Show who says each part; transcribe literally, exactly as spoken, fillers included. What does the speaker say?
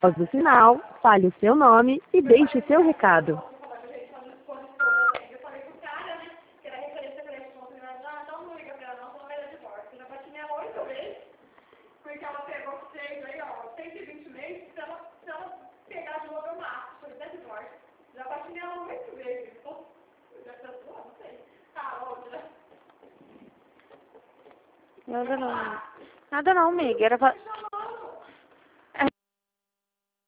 Speaker 1: Após o sinal, fale o seu nome e deixe o seu recado.
Speaker 2: Porque ela pegou seis aí, ó, cento e vinte meses, se ela, se ela pegar de novo eu mato, foi até divórcio. Já bati nela oito vezes. Pô, já pensou? Não sei. Tá, outra.
Speaker 3: Nada não. Nada não, amiga. Era pra...